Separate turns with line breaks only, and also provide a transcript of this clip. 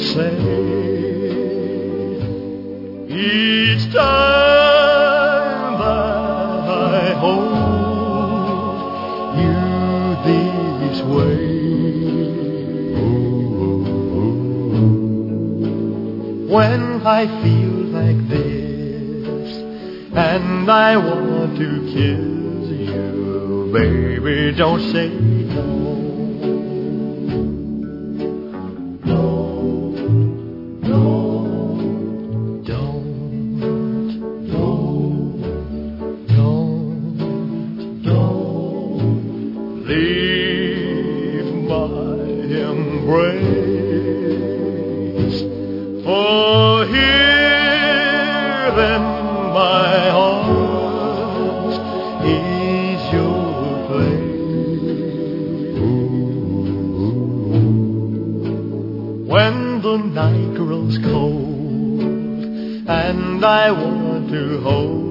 say each time that I hold you this way. When I feel like this and I want to kiss you, baby, don't say no. Leave my embrace, for here in my arms is your place. When the night grows cold and I want to hold